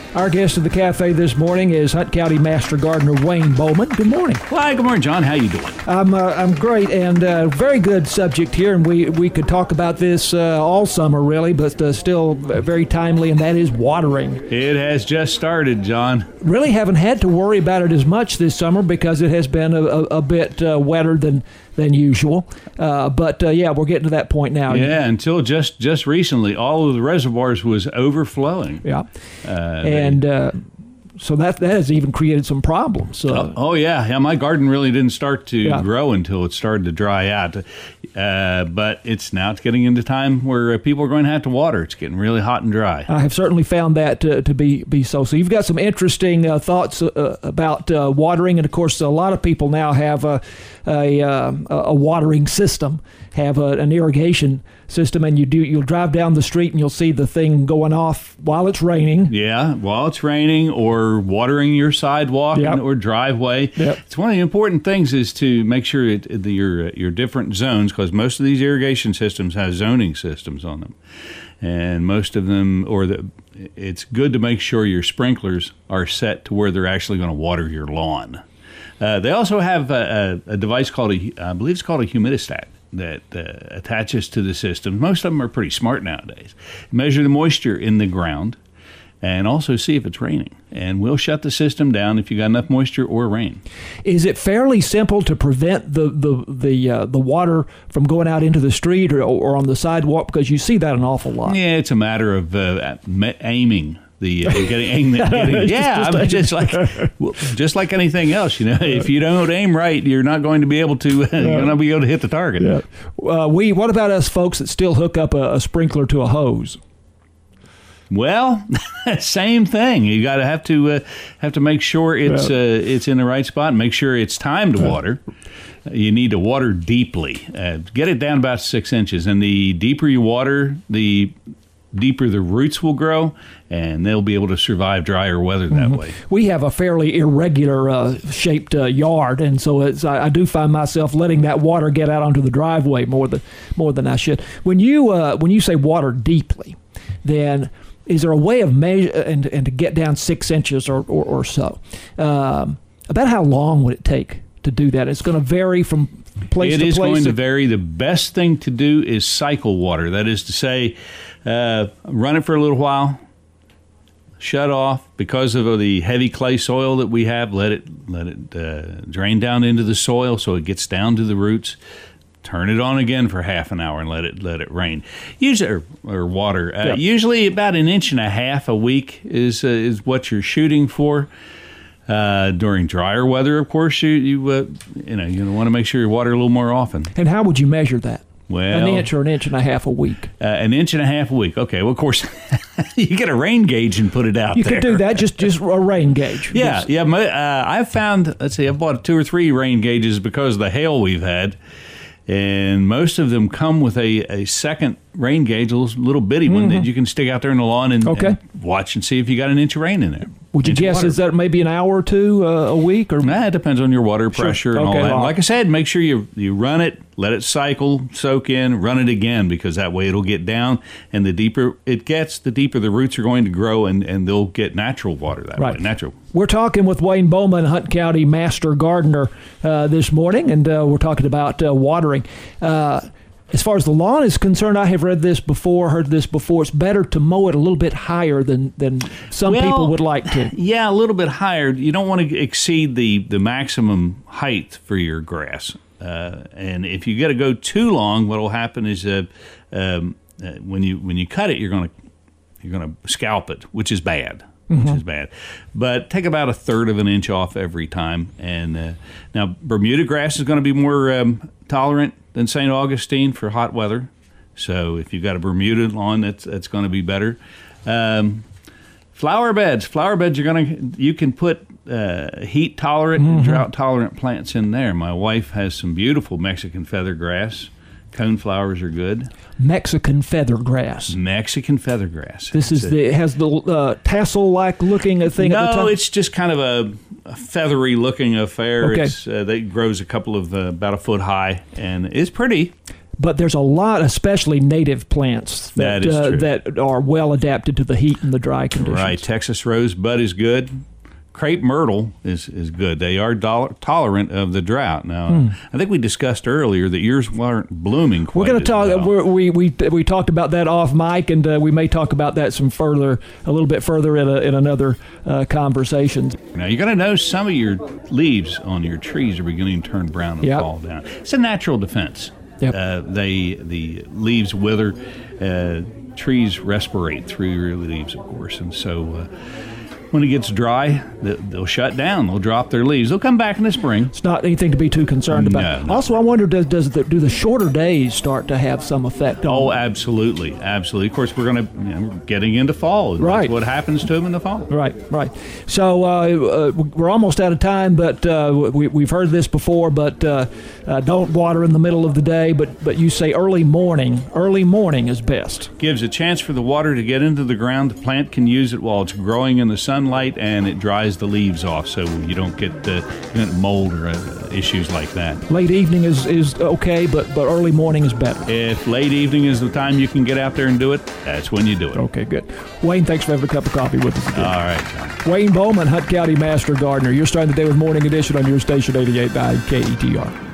Our guest of the cafe this morning is Hunt County Master Gardener Wayne Bowman. Good morning. Well, good morning, John. How you doing? I'm great, and very good subject here, and we could talk about this all summer, really, but still very timely, and that is watering. It has just started, John. Really haven't had to worry about it as much this summer because it has been a bit wetter than usual. But we're getting to that point now. Yeah, until just recently, all of the reservoirs was overflowing. Yeah, so that has even created some problems. Yeah. My garden really didn't start to grow until it started to dry out. But it's getting into time where people are going to have to water. It's getting really hot and dry. I have certainly found that to be so. So you've got some interesting thoughts about watering, and of course, a lot of people now have a watering system, have an irrigation system, and you'll drive down the street and you'll see the thing going off while it's raining. Yeah, while it's raining, or watering your sidewalk or driveway. Yep. It's one of the important things is to make sure your different zones, because most of these irrigation systems have zoning systems on them, and most of them, it's good to make sure your sprinklers are set to where they're actually going to water your lawn. They also have a device called I believe it's called a humidistat that attaches to the system. Most of them are pretty smart nowadays. Measure the moisture in the ground and also see if it's raining. And we'll shut the system down if you got enough moisture or rain. Is it fairly simple to prevent the water from going out into the street or on the sidewalk? Because you see that an awful lot. Yeah, it's a matter of aiming. Just like anything else, if you don't aim right, you're not going to be able to hit the target. Yeah. What about us folks that still hook up a sprinkler to a hose? Well, same thing. You got to have to make sure it's in the right spot and make sure it's time to water. You need to water deeply. Get it down about 6 inches, and the deeper you water, the deeper the roots will grow, and they'll be able to survive drier weather that way. We have a fairly irregular shaped yard, and so I do find myself letting that water get out onto the driveway more than I should. When you say water deeply, then is there a way of measure and to get down 6 inches or so? About how long would it take to do that? It's going to vary from place to place. It is going to vary. The best thing to do is cycle water. That is to say, run it for a little while, shut off. Because of the heavy clay soil that we have, let it drain down into the soil so it gets down to the roots. Turn it on again for half an hour and let it rain. Usually, or water. Usually about 1.5 inches a week is what you're shooting for. During drier weather, of course, you want to make sure you water a little more often. And how would you measure that? Well, 1 inch or 1.5 inches a week. 1.5 inches a week. Okay. Well, of course, you get a rain gauge and put it out there. You could do that. Just a rain gauge. Yeah. I've found. I've bought 2 or 3 rain gauges because of the hail we've had, and most of them come with a second rain gauge, a little bitty one that you can stick out there in the lawn and watch and see if you got 1 inch of rain in there. Would you guess is that maybe an hour or two a week? Or it depends on your water pressure and all that. Like I said, make sure you run it, let it cycle, soak in, run it again, because that way it'll get down, and the deeper it gets, the deeper the roots are going to grow, and they'll get natural water that way. Natural. We're talking with Wayne Bowman, Hunt County Master Gardener, this morning, and we're talking about watering. As far as the lawn is concerned, I have heard this before. It's better to mow it a little bit higher than some people would like to. Yeah, a little bit higher. You don't want to exceed the maximum height for your grass. And if you got to go too long, what will happen is when you cut it, you're going to scalp it, which is bad. But take about 1/3 of an inch off every time. And now Bermuda grass is going to be more tolerant than St. Augustine for hot weather. So if you've got a Bermuda lawn, that's going to be better. Flower beds you can put heat tolerant and drought tolerant plants in there. My wife has some beautiful Mexican feathergrass. Coneflowers are good. Mexican feathergrass. This is it has the tassel-like looking thing at the top? No, it's just kind of a feathery looking affair. Okay. That grows a couple of about a foot high, and it's pretty. but there's a lot, especially native plants, That is true. that are well adapted to the heat and the dry conditions. Right. Texas rosebud is good. Crepe myrtle is good. They are tolerant of the drought. Now, I think we discussed earlier that yours weren't blooming quite. We're going to talk. Well. We talked about that off mic, and we may talk about that a little bit further in another conversation. Now you're going to notice some of your leaves on your trees are beginning to turn brown and Yep. fall down. It's a natural defense. Yep. The leaves wither. Trees respirate through your leaves, of course, and so. When it gets dry, they'll shut down. They'll drop their leaves. They'll come back in the spring. It's not anything to be too concerned about. No. Also, I wonder, do the shorter days start to have some effect on? Oh, absolutely, absolutely. Of course, we're getting into fall. And Right. That's what happens to them in the fall. Right. So we're almost out of time, but we've heard this before. But don't water in the middle of the day. But you say early morning. Early morning is best. Gives a chance for the water to get into the ground. The plant can use it while it's growing in the sunlight, and it dries the leaves off, so you don't get mold or issues like that. Late evening is okay, but early morning is better. If late evening is the time you can get out there and do it, that's when you do it. Okay, good. Wayne, thanks for having a cup of coffee with us again. All right, John. Wayne Bowman, Hunt County Master Gardener. You're starting the day with Morning Edition on your station 88.9 KETR.